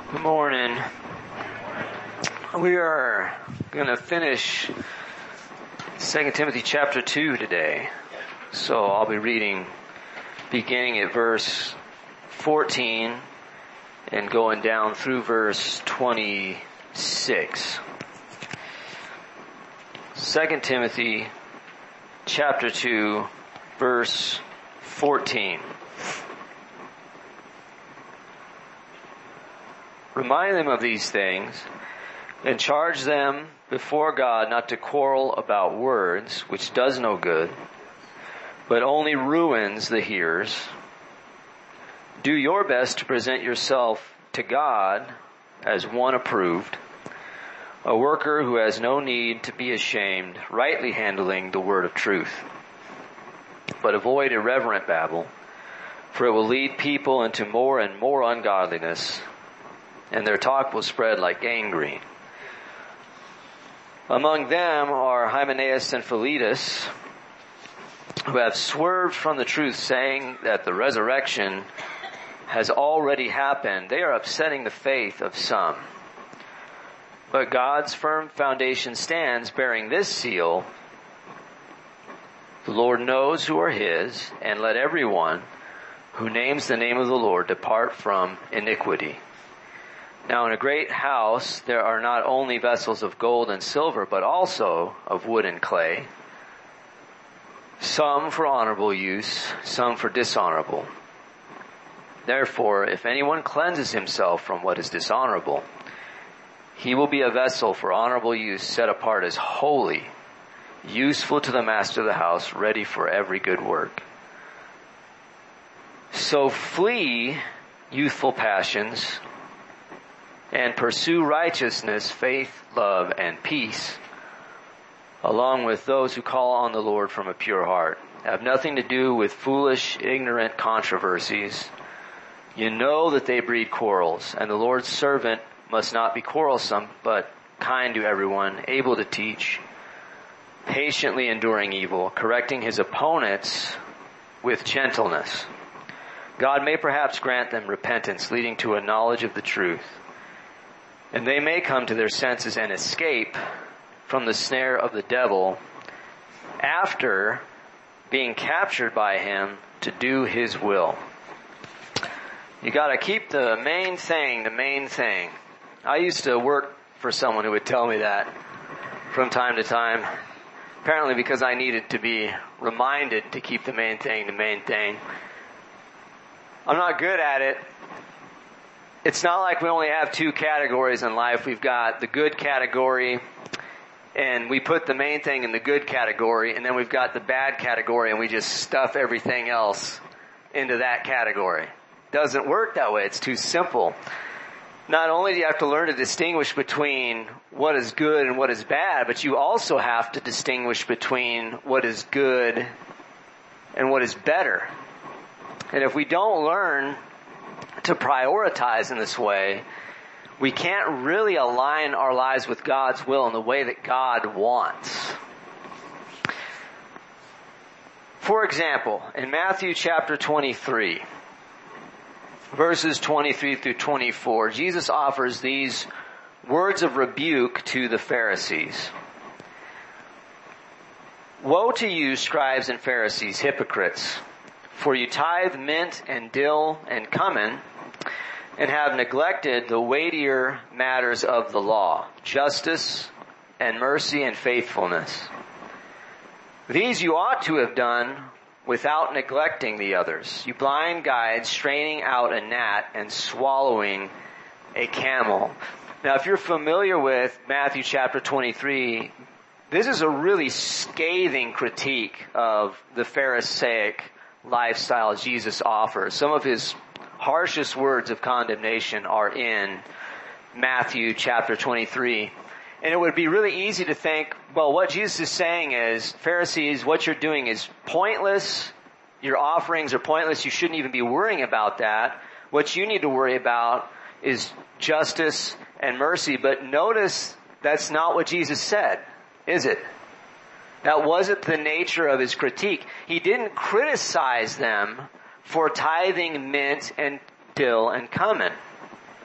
Good morning. We are going to finish 2 Timothy chapter 2 today. So I'll be reading beginning at verse 14 and going down through verse 26. 2 Timothy chapter 2 verse 14. Remind them of these things, and charge them before God not to quarrel about words, which does no good, but only ruins the hearers. Do your best to present yourself to God as one approved, a worker who has no need to be ashamed, rightly handling the word of truth. But avoid irreverent babble, for it will lead people into more and more ungodliness, and their talk will spread like gangrene. Among them are Hymenaeus and Philetus, who have swerved from the truth, saying that the resurrection has already happened. They are upsetting the faith of some. But God's firm foundation stands, bearing this seal: the Lord knows who are his, and let everyone who names the name of the Lord depart from iniquity. Now in a great house there are not only vessels of gold and silver, but also of wood and clay, some for honorable use, some for dishonorable. Therefore, if anyone cleanses himself from what is dishonorable, he will be a vessel for honorable use, set apart as holy, useful to the master of the house, ready for every good work. So flee youthful passions, and pursue righteousness, faith, love, and peace, along with those who call on the Lord from a pure heart. Have nothing to do with foolish, ignorant controversies. You know that they breed quarrels, and the Lord's servant must not be quarrelsome, but kind to everyone, able to teach, patiently enduring evil, correcting his opponents with gentleness. God may perhaps grant them repentance, leading to a knowledge of the truth, and they may come to their senses and escape from the snare of the devil after being captured by him to do his will. You gotta keep the main thing the main thing. I used to work for someone who would tell me that from time to time, apparently because I needed to be reminded to keep the main thing the main thing. I'm not good at it. It's not like we only have two categories in life. We've got the good category, and we put the main thing in the good category, and then we've got the bad category, and we just stuff everything else into that category. Doesn't work that way. It's too simple. Not only do you have to learn to distinguish between what is good and what is bad, but you also have to distinguish between what is good and what is better. And if we don't learn to prioritize in this way, we can't really align our lives with God's will in the way that God wants. For example, in Matthew chapter 23, verses 23 through 24, Jesus offers these words of rebuke to the Pharisees. Woe to you, scribes and Pharisees, hypocrites! For you tithe mint and dill and cumin, and have neglected the weightier matters of the law, justice and mercy and faithfulness. These you ought to have done without neglecting the others. You blind guides, straining out a gnat and swallowing a camel. Now, if you're familiar with Matthew chapter 23, this is a really scathing critique of the Pharisaic lifestyle Jesus offers. Some of his harshest words of condemnation are in Matthew chapter 23. And it would be really easy to think, well, what Jesus is saying is, Pharisees, what you're doing is pointless. Your offerings are pointless. You shouldn't even be worrying about that. What you need to worry about is justice and mercy. But notice that's not what Jesus said, is it? That wasn't the nature of his critique. He didn't criticize them for tithing mint and dill and cumin.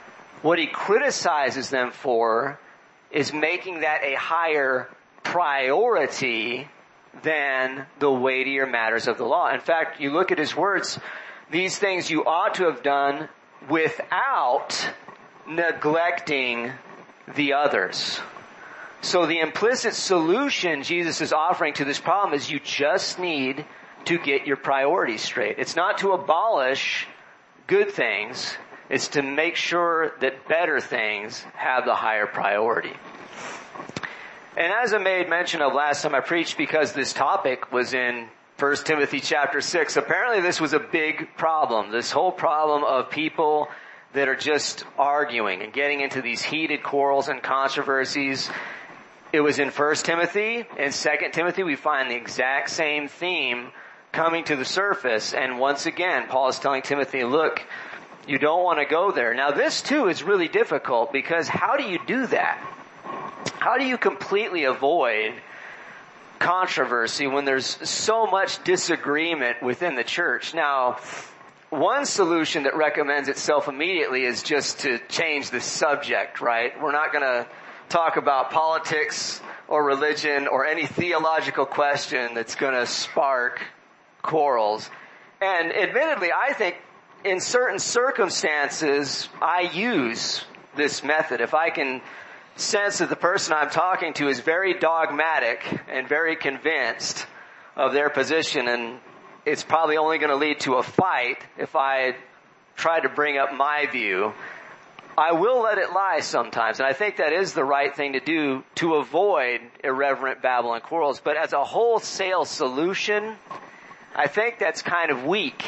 What he criticizes them for is making that a higher priority than the weightier matters of the law. In fact, you look at his words, these things you ought to have done without neglecting the others. So the implicit solution Jesus is offering to this problem is you just need to get your priorities straight. It's not to abolish good things. It's to make sure that better things have the higher priority. And as I made mention of last time I preached, because this topic was in 1 Timothy chapter 6, apparently this was a big problem. This whole problem of people that are just arguing and getting into these heated quarrels and controversies. It was in 1 Timothy and 2 Timothy. We find the exact same theme coming to the surface. And once again, Paul is telling Timothy, look, you don't want to go there. Now this too is really difficult, because how do you do that? How do you completely avoid controversy when there's so much disagreement within the church? Now, one solution that recommends itself immediately is just to change the subject, right? We're not going to talk about politics or religion or any theological question that's going to spark quarrels. And admittedly, I think in certain circumstances, I use this method. If I can sense that the person I'm talking to is very dogmatic and very convinced of their position, and it's probably only going to lead to a fight if I try to bring up my view, I will let it lie sometimes. And I think that is the right thing to do to avoid irreverent babble and quarrels. But as a wholesale solution, I think that's kind of weak.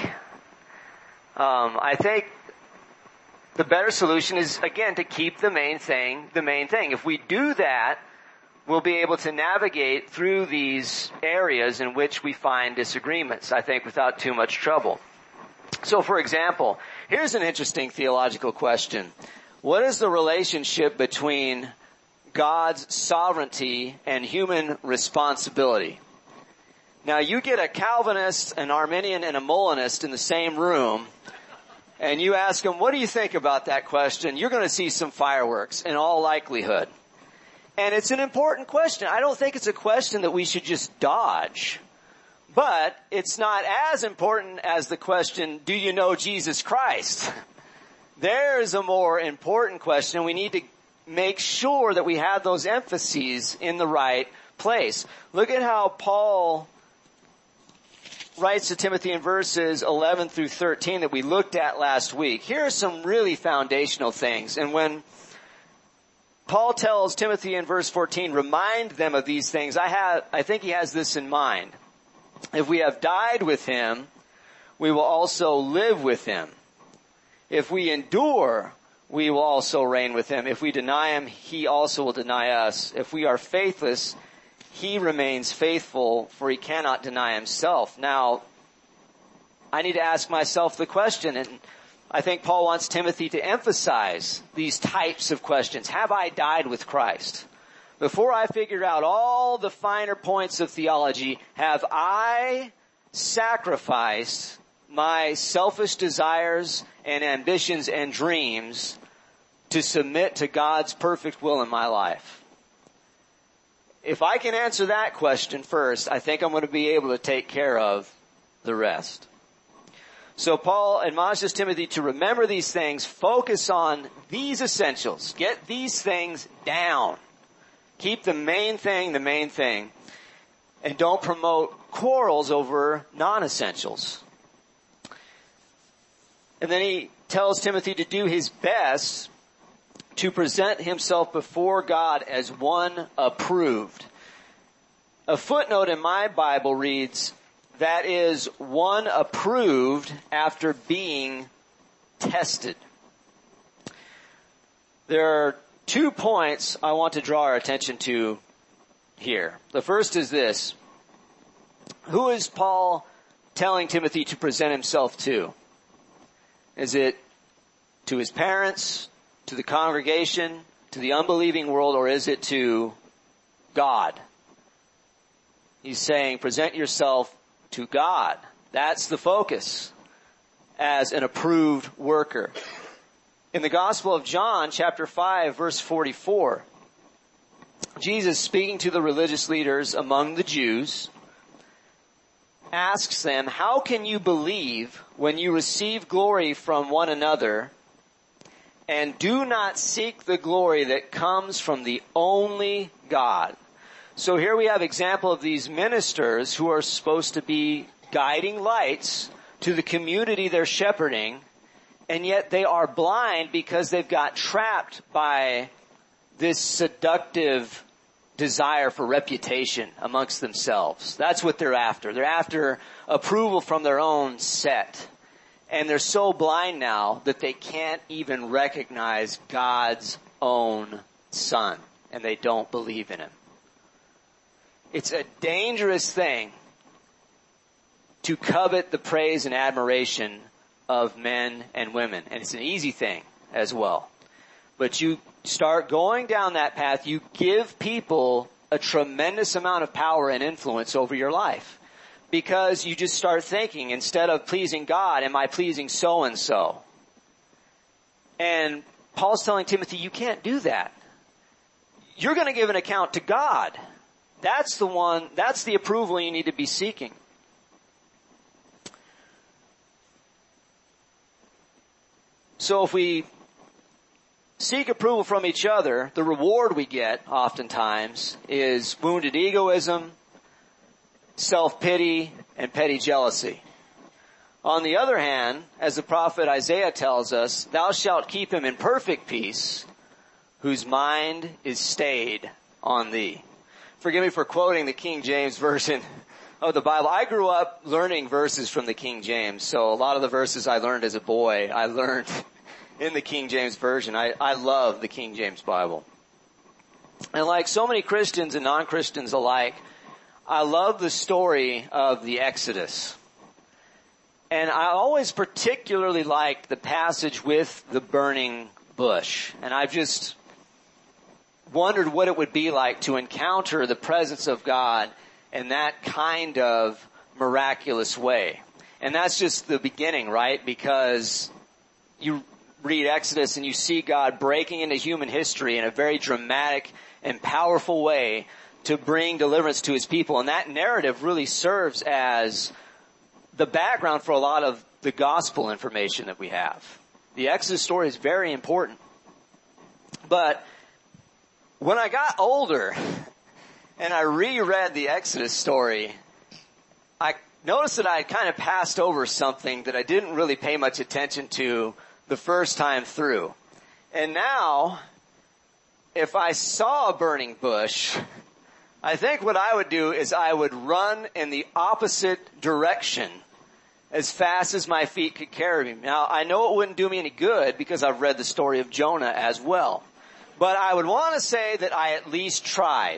I think the better solution is, again, to keep the main thing the main thing. If we do that, we'll be able to navigate through these areas in which we find disagreements, I think, without too much trouble. So, for example, here's an interesting theological question. What is the relationship between God's sovereignty and human responsibility? Now, you get a Calvinist, an Arminian, and a Molinist in the same room, and you ask them, what do you think about that question? You're going to see some fireworks in all likelihood. And it's an important question. I don't think it's a question that we should just dodge. But it's not as important as the question, do you know Jesus Christ? There's a more important question. We need to make sure that we have those emphases in the right place. Look at how Paul writes to Timothy in verses 11 through 13 that we looked at last week. Here are some really foundational things. And when Paul tells Timothy in verse 14, remind them of these things, I think he has this in mind. If we have died with him, we will also live with him. If we endure, we will also reign with him. If we deny him, he also will deny us. If we are faithless, he remains faithful, for he cannot deny himself. Now, I need to ask myself the question, and I think Paul wants Timothy to emphasize these types of questions. Have I died with Christ? Before I figure out all the finer points of theology, have I sacrificed my selfish desires and ambitions and dreams to submit to God's perfect will in my life? If I can answer that question first, I think I'm going to be able to take care of the rest. So Paul admonishes Timothy to remember these things, focus on these essentials, get these things down. Keep the main thing, and don't promote quarrels over non-essentials. And then he tells Timothy to do his best to present himself before God as one approved. A footnote in my Bible reads, that is, one approved after being tested. There are 2 points I want to draw our attention to here. The first is this. Who is Paul telling Timothy to present himself to? Is it to his parents, to the congregation, to the unbelieving world, or is it to God? He's saying, present yourself to God. That's the focus as an approved worker. In the Gospel of John, chapter 5, verse 44, Jesus, speaking to the religious leaders among the Jews, asks them, how can you believe when you receive glory from one another and do not seek the glory that comes from the only God? So here we have example of these ministers who are supposed to be guiding lights to the community they're shepherding, and yet they are blind because they've got trapped by this seductive desire for reputation amongst themselves. That's what they're after. They're after approval from their own set. And they're so blind now that they can't even recognize God's own Son, and they don't believe in Him. It's a dangerous thing to covet the praise and admiration of men and women. And it's an easy thing as well. But you start going down that path, you give people a tremendous amount of power and influence over your life. Because you just start thinking, instead of pleasing God, am I pleasing so-and-so? And Paul's telling Timothy, you can't do that. You're going to give an account to God. That's the approval you need to be seeking. So if we seek approval from each other, the reward we get oftentimes is wounded egoism, self-pity, and petty jealousy. On the other hand, as the prophet Isaiah tells us, thou shalt keep him in perfect peace, whose mind is stayed on thee. Forgive me for quoting the King James Version of the Bible. I grew up learning verses from the King James, so a lot of the verses I learned as a boy, I learned in the King James Version. I love the King James Bible. And like so many Christians and non-Christians alike, I love the story of the Exodus. And I always particularly liked the passage with the burning bush. And I've just wondered what it would be like to encounter the presence of God in that kind of miraculous way. And that's just the beginning, right? Because you read Exodus and you see God breaking into human history in a very dramatic and powerful way to bring deliverance to His people. And that narrative really serves as the background for a lot of the gospel information that we have. The Exodus story is very important. But when I got older and I reread the Exodus story, I noticed that I had kind of passed over something that I didn't really pay much attention to the first time through. And now, if I saw a burning bush, I think what I would do is I would run in the opposite direction as fast as my feet could carry me. Now, I know it wouldn't do me any good because I've read the story of Jonah as well. But I would want to say that I at least tried.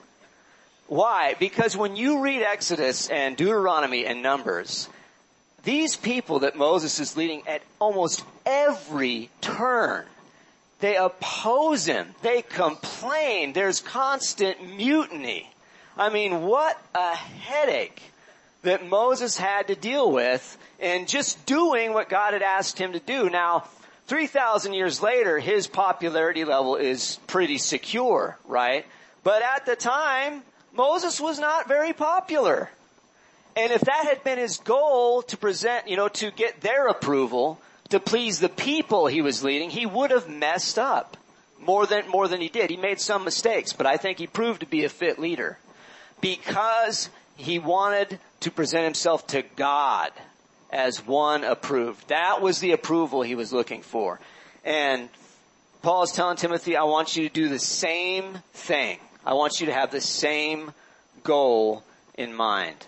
Why? Because when you read Exodus and Deuteronomy and Numbers, these people that Moses is leading at almost every turn, they oppose him. They complain. There's constant mutiny. I mean, what a headache that Moses had to deal with in just doing what God had asked him to do. Now, 3,000 years later, his popularity level is pretty secure, right? But at the time, Moses was not very popular. And if that had been his goal to present, to get their approval, to please the people he was leading, he would have messed up more than he did. He made some mistakes, but I think he proved to be a fit leader because he wanted to present himself to God as one approved. That was the approval he was looking for. And Paul is telling Timothy, I want you to do the same thing. I want you to have the same goal in mind.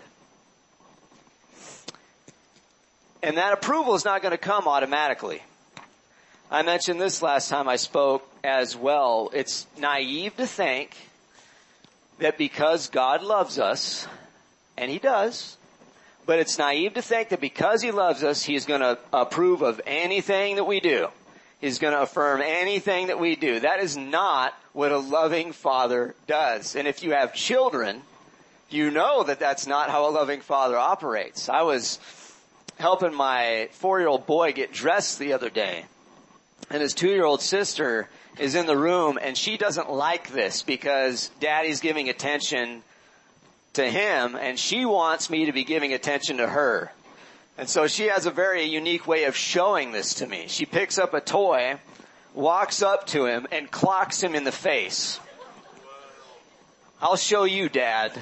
And that approval is not going to come automatically. I mentioned this last time I spoke as well. It's naive to think that because God loves us, and He does, but it's naive to think that because He loves us, He's going to approve of anything that we do. He's going to affirm anything that we do. That is not what a loving Father does. And if you have children, you know that that's not how a loving Father operates. I was helping my 4-year-old boy get dressed the other day. And his 2-year-old sister is in the room, and she doesn't like this because Daddy's giving attention to him, and she wants me to be giving attention to her. And so she has a very unique way of showing this to me. She picks up a toy, walks up to him, and clocks him in the face. I'll show you, Dad.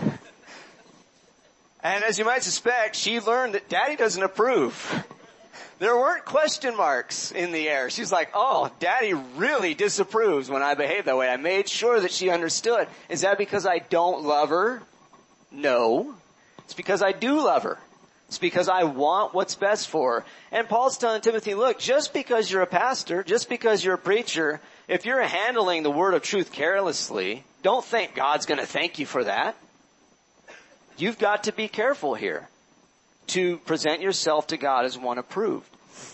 And as you might suspect, she learned that Daddy doesn't approve. There weren't question marks in the air. She's like, oh, Daddy really disapproves when I behave that way. I made sure that she understood. Is that because I don't love her? No. It's because I do love her. It's because I want what's best for her. And Paul's telling Timothy, look, just because you're a pastor, just because you're a preacher, if you're handling the word of truth carelessly, don't think God's going to thank you for that. You've got to be careful here to present yourself to God as one approved.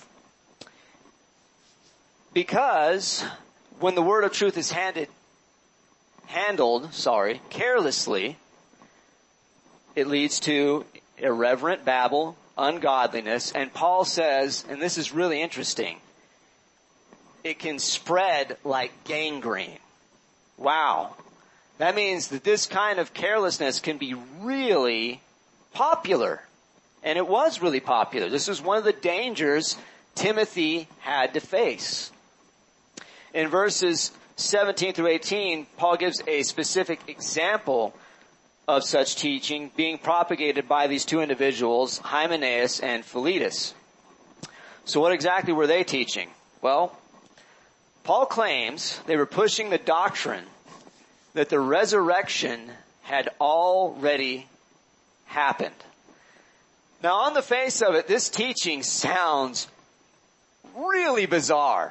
Because when the word of truth is handled carelessly, it leads to irreverent babble, ungodliness, and Paul says, and this is really interesting, it can spread like gangrene. Wow. That means that this kind of carelessness can be really popular. And it was really popular. This is one of the dangers Timothy had to face. In verses 17 through 18, Paul gives a specific example of such teaching being propagated by these two individuals, Hymenaeus and Philetus. So what exactly were they teaching? Well, Paul claims they were pushing the doctrine that the resurrection had already happened. Now, on the face of it, this teaching sounds really bizarre.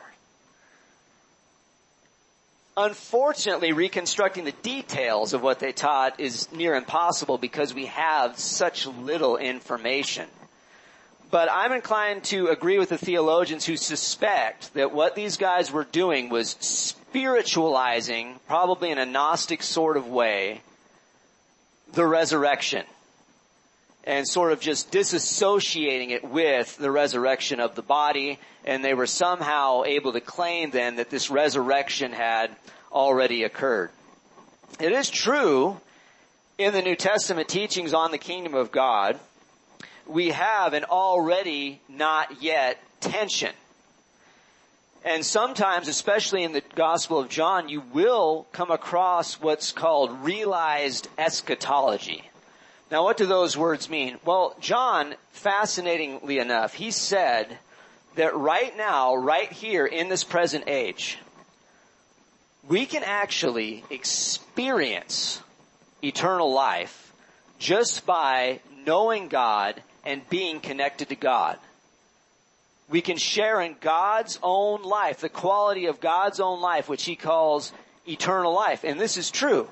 Unfortunately, reconstructing the details of what they taught is near impossible because we have such little information. But I'm inclined to agree with the theologians who suspect that what these guys were doing was spiritualizing, probably in a Gnostic sort of way, the resurrection. And sort of just disassociating it with the resurrection of the body, and they were somehow able to claim then that this resurrection had already occurred. It is true in the New Testament teachings on the kingdom of God, we have an already not yet tension. And sometimes, especially in the Gospel of John, you will come across what's called realized eschatology. Now, what do those words mean? Well, John, fascinatingly enough, he said that right now, right here in this present age, we can actually experience eternal life just by knowing God and being connected to God. We can share in God's own life, the quality of God's own life, which he calls eternal life. And this is true.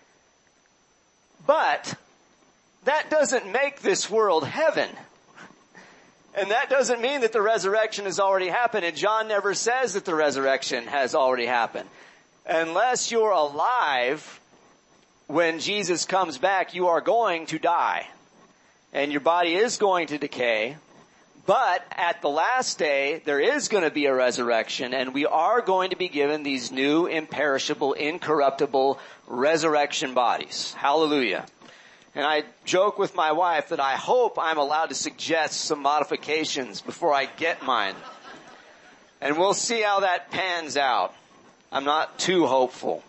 But that doesn't make this world heaven. And that doesn't mean that the resurrection has already happened. And John never says that the resurrection has already happened. Unless you're alive when Jesus comes back, you are going to die. And your body is going to decay. But at the last day, there is going to be a resurrection, and we are going to be given these new, imperishable, incorruptible resurrection bodies. Hallelujah. And I joke with my wife that I hope I'm allowed to suggest some modifications before I get mine. And we'll see how that pans out. I'm not too hopeful.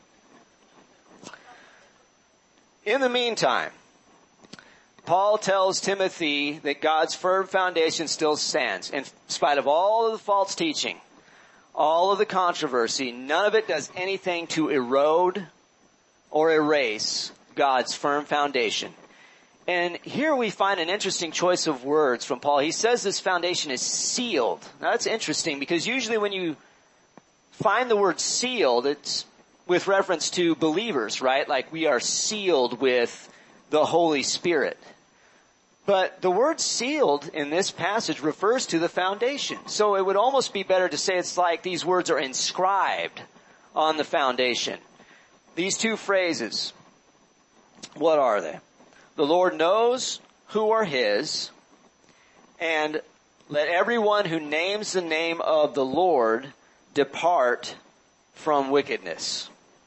In the meantime, Paul tells Timothy that God's firm foundation still stands. In spite of all of the false teaching, all of the controversy, none of it does anything to erode or erase God's firm foundation. And here we find an interesting choice of words from Paul. He says this foundation is sealed. Now that's interesting because usually when you find the word sealed, it's with reference to believers, right? Like we are sealed with the Holy Spirit. But the word sealed in this passage refers to the foundation. So it would almost be better to say it's like these words are inscribed on the foundation. These two phrases, what are they? The Lord knows who are his, and let everyone who names the name of the Lord depart from wickedness.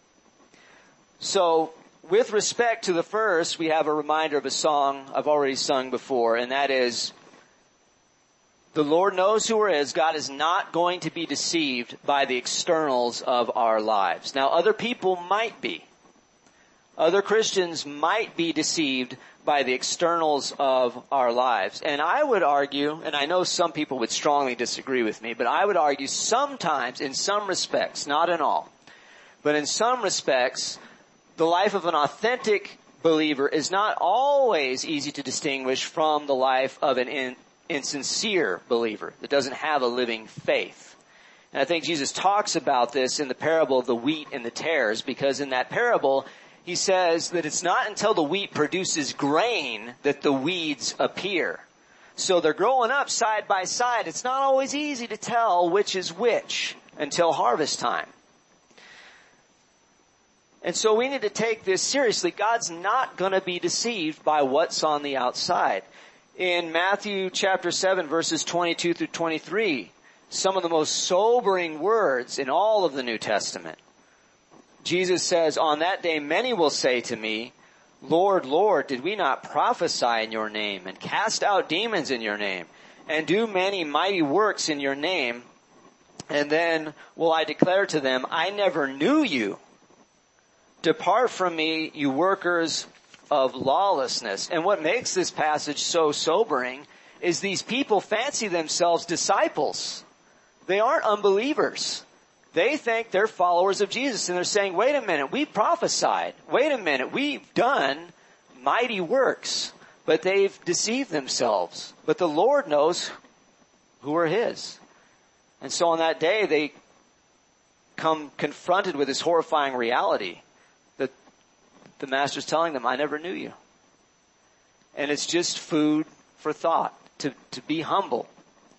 So, with respect to the first, we have a reminder of a song I've already sung before, and that is, the Lord knows who He is. God is not going to be deceived by the externals of our lives. Now, other people might be. Other Christians might be deceived by the externals of our lives. And I would argue, and I know some people would strongly disagree with me, but I would argue sometimes, in some respects, not in all, but in some respects, the life of an authentic believer is not always easy to distinguish from the life of an insincere believer that doesn't have a living faith. And I think Jesus talks about this in the parable of the wheat and the tares, because in that parable, He says that it's not until the wheat produces grain that the weeds appear. So they're growing up side by side. It's not always easy to tell which is which until harvest time. And so we need to take this seriously. God's not going to be deceived by what's on the outside. In Matthew chapter 7, verses 22 through 23, some of the most sobering words in all of the New Testament. Jesus says, "On that day many will say to me, 'Lord, Lord, did we not prophesy in your name and cast out demons in your name and do many mighty works in your name?' And then will I declare to them, 'I never knew you. Depart from me, you workers of lawlessness.'" And what makes this passage so sobering is these people fancy themselves disciples. They aren't unbelievers. They think they're followers of Jesus, and they're saying, wait a minute, we prophesied. Wait a minute, we've done mighty works. But they've deceived themselves. But the Lord knows who are His. And so on that day, they come confronted with this horrifying reality that the Master's telling them, "I never knew you." And it's just food for thought, to be humble.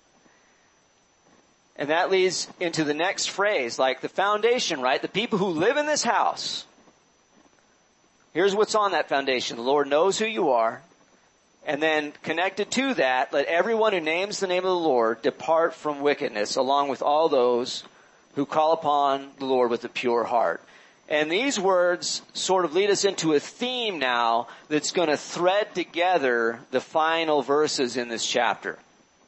And that leads into the next phrase, like the foundation, right? The people who live in this house. Here's what's on that foundation. The Lord knows who you are. And then connected to that, let everyone who names the name of the Lord depart from wickedness, along with all those who call upon the Lord with a pure heart. And these words sort of lead us into a theme now that's going to thread together the final verses in this chapter.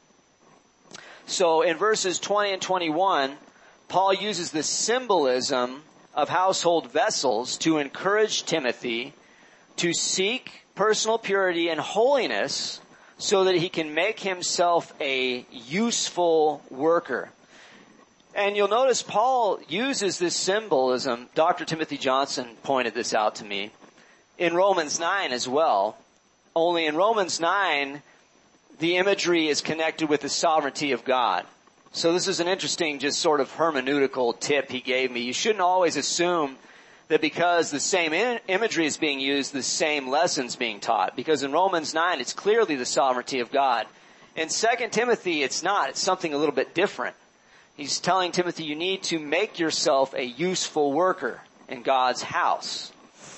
So in verses 20 and 21, Paul uses the symbolism of household vessels to encourage Timothy to seek personal purity and holiness so that he can make himself a useful worker. And you'll notice Paul uses this symbolism. Dr. Timothy Johnson pointed this out to me in Romans 9 as well. Only in Romans 9, the imagery is connected with the sovereignty of God. So this is an interesting just sort of hermeneutical tip he gave me. You shouldn't always assume that because the same imagery is being used, the same lesson's being taught. Because in Romans 9, it's clearly the sovereignty of God. In 2 Timothy, it's not. It's something a little bit different. He's telling Timothy, you need to make yourself a useful worker in God's house.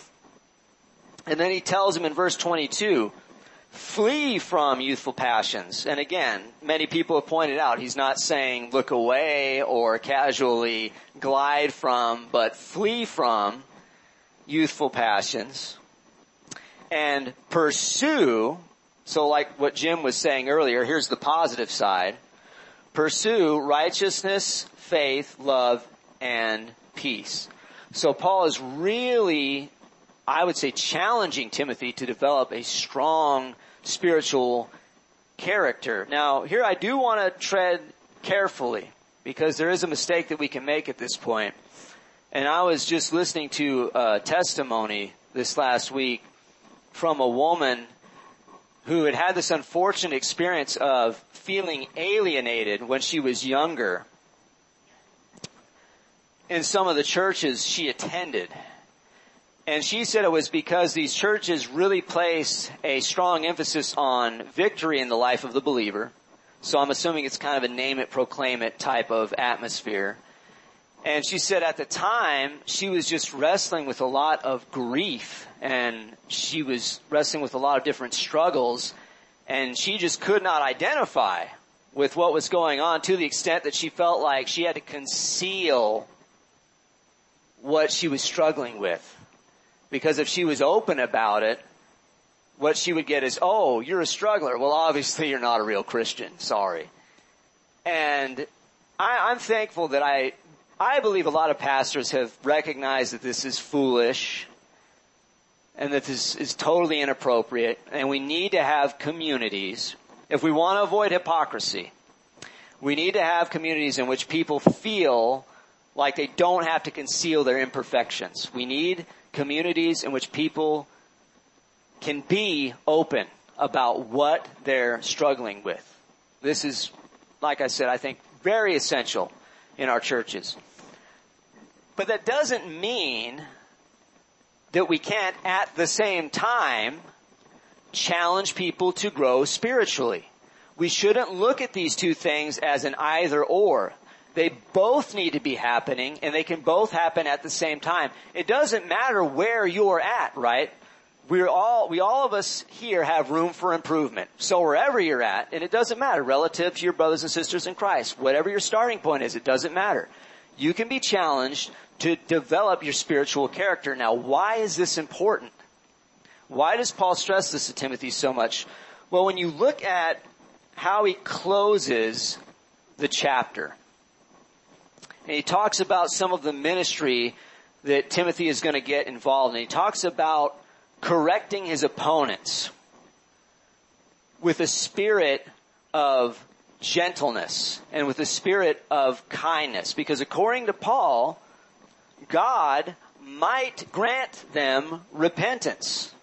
And then he tells him in verse 22, flee from youthful passions. And again, many people have pointed out, he's not saying look away or casually glide from, but flee from youthful passions and pursue. So like what Jim was saying earlier, here's the positive side. Pursue righteousness, faith, love, and peace. So Paul is really, I would say, challenging Timothy to develop a strong spiritual character. Now, here I do want to tread carefully because there is a mistake that we can make at this point. And I was just listening to a testimony this last week from a woman who had had this unfortunate experience of feeling alienated when she was younger in some of the churches she attended. And she said it was because these churches really place a strong emphasis on victory in the life of the believer. So I'm assuming it's kind of a name it, proclaim it type of atmosphere. And she said at the time, she was just wrestling with a lot of grief. And she was wrestling with a lot of different struggles. And she just could not identify with what was going on, to the extent that she felt like she had to conceal what she was struggling with. Because if she was open about it, what she would get is, oh, you're a struggler. Well, obviously you're not a real Christian. Sorry. And I'm thankful that I believe a lot of pastors have recognized that this is foolish and that this is totally inappropriate, and we need to have communities. If we want to avoid hypocrisy, we need to have communities in which people feel like they don't have to conceal their imperfections. We need communities in which people can be open about what they're struggling with. This is, like I said, I think very essential in our churches. But that doesn't mean that we can't at the same time challenge people to grow spiritually. We shouldn't look at these two things as an either or. They both need to be happening, and they can both happen at the same time. It doesn't matter where you're at, right? We all of us here have room for improvement. So wherever you're at, and it doesn't matter relative to your brothers and sisters in Christ, whatever your starting point is, it doesn't matter. You can be challenged to develop your spiritual character. Now, why is this important? Why does Paul stress this to Timothy so much? Well, when you look at how he closes the chapter, and he talks about some of the ministry that Timothy is going to get involved in. He talks about correcting his opponents with a spirit of gentleness and with a spirit of kindness. Because according to Paul, God might grant them repentance.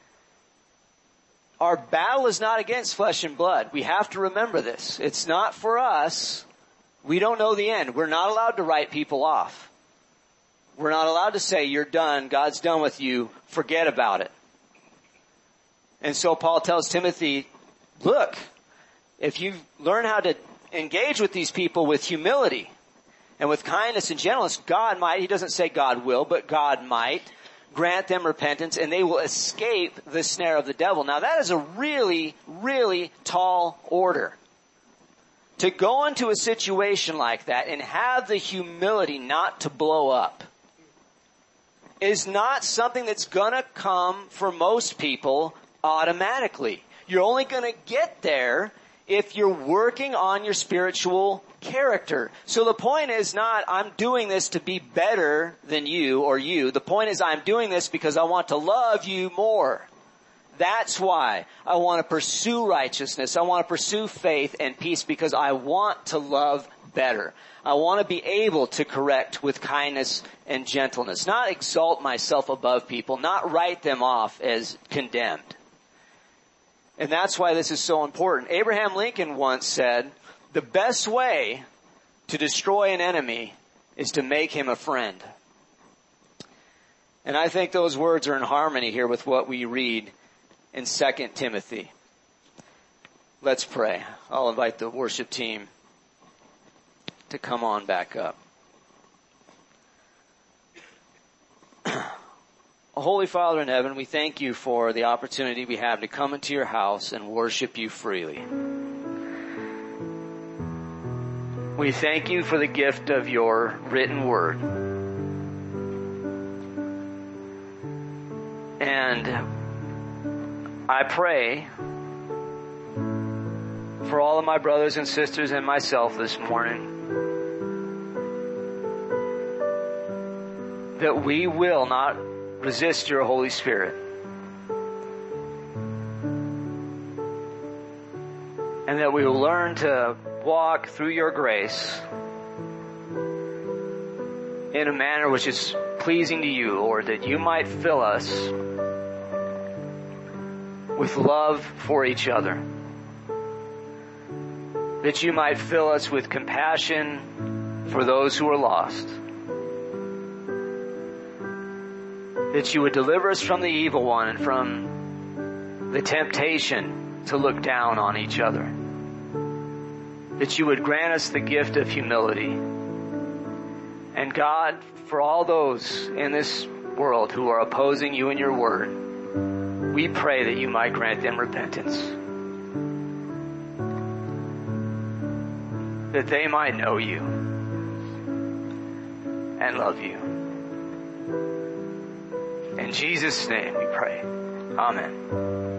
Our battle is not against flesh and blood. We have to remember this. It's not for us. We don't know the end. We're not allowed to write people off. We're not allowed to say, you're done, God's done with you, forget about it. And so Paul tells Timothy, look, if you learn how to engage with these people with humility and with kindness and gentleness, God might, he doesn't say God will, but God might grant them repentance and they will escape the snare of the devil. Now that is a really, really tall order. To go into a situation like that and have the humility not to blow up is not something that's gonna come for most people automatically. You're only gonna get there if you're working on your spiritual character. So the point is not, I'm doing this to be better than you or you. The point is, I'm doing this because I want to love you more. That's why I want to pursue righteousness. I want to pursue faith and peace because I want to love better. I want to be able to correct with kindness and gentleness, not exalt myself above people, not write them off as condemned. And that's why this is so important. Abraham Lincoln once said, the best way to destroy an enemy is to make him a friend. And I think those words are in harmony here with what we read in 2 Timothy. Let's pray. I'll invite the worship team to come on back up. Holy Father in heaven, we thank you for the opportunity we have to come into your house and worship you freely. We thank you for the gift of your written word. And I pray for all of my brothers and sisters and myself this morning that we will not resist your Holy Spirit. And that we will learn to walk through your grace in a manner which is pleasing to you, Lord, that you might fill us with love for each other. That you might fill us with compassion for those who are lost. That you would deliver us from the evil one and from the temptation to look down on each other. That you would grant us the gift of humility. And God, for all those in this world who are opposing you and your word, we pray that you might grant them repentance. that they might know you and love you. In Jesus' name we pray. Amen.